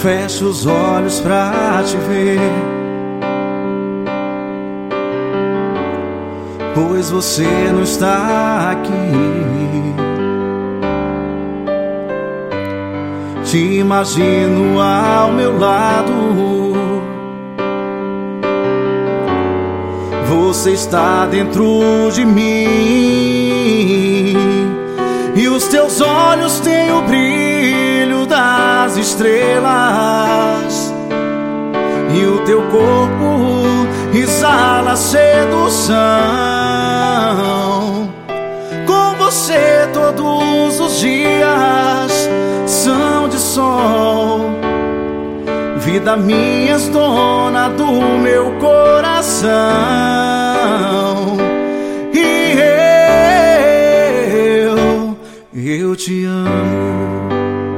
Fecho os olhos pra te ver, pois você não está aqui. Te imagino ao meu lado. Você está dentro de mim, e os teus olhos têm o brilho das estrelas, e o teu corpo exala sedução. Com você todos os dias são de sol. Vida minha, és dona do meu coração. E eu te amo,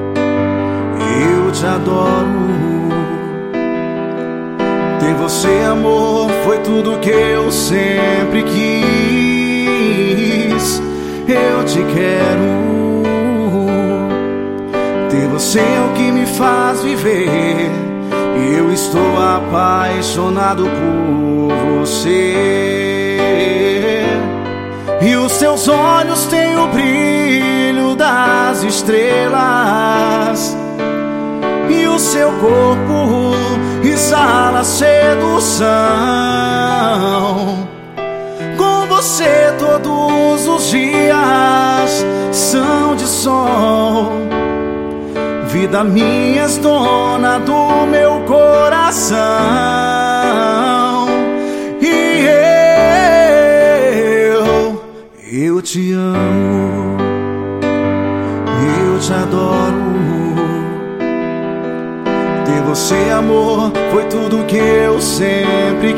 eu te adoro. Ter você, amor, foi tudo que eu sempre quis. Eu te quero. Ter você é o que me faz viver. Eu estou apaixonado por você. E os teus olhos têm o brilho das estrelas, e o seu corpo exala sedução. Com você todos os dias são de sol. Vida minha, és dona do meu coração. E eu te amo, eu te adoro. Ter você, amor, foi tudo que eu sempre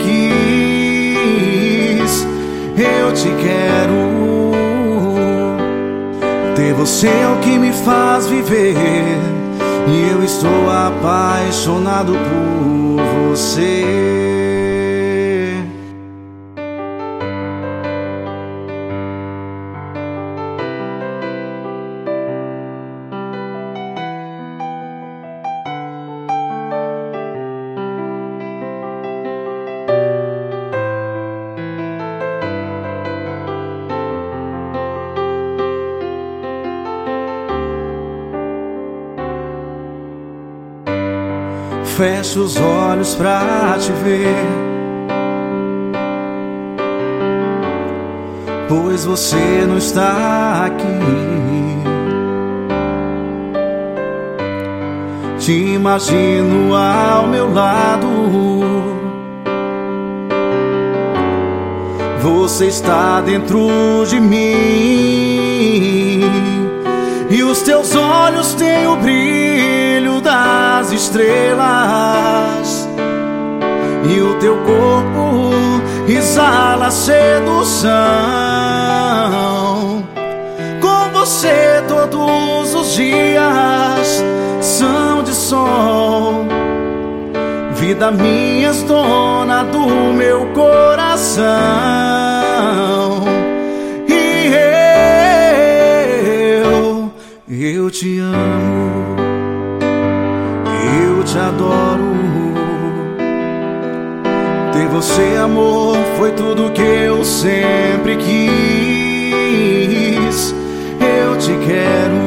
quis. Eu te quero. Ter você é o que me faz viver. E eu estou apaixonado por você. Fecho os olhos pra te ver, pois você não está aqui. Te imagino ao meu lado. Você está dentro de mim, e os teus olhos têm o brilho das estrelas, e o teu corpo exala sedução. Com você todos os dias são de sol. Vida minha, és dona do meu coração. E eu te amo, eu te adoro. Ter você, amor, foi tudo que eu sempre quis. Eu te quero.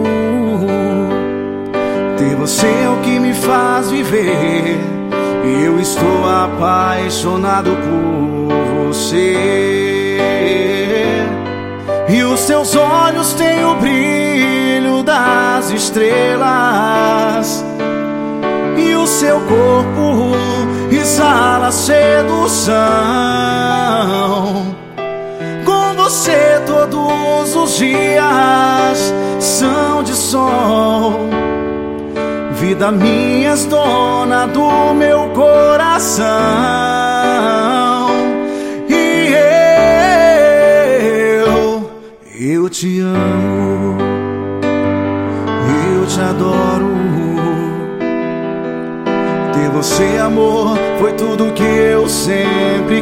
Ter você é o que me faz viver. Eu estou apaixonado por você. E os teus olhos têm o brilho das estrelas, e o seu corpo exala sedução. Com você todos os dias são de sol. Vida minha, és dona do meu coração. E eu te amo, eu te adoro. Ter você, amor, foi tudo que eu sempre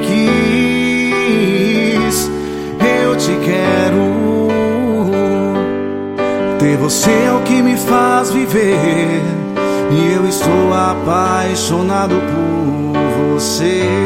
quis. Eu te quero. Ter você é o que me faz viver. e eu estou apaixonado por você.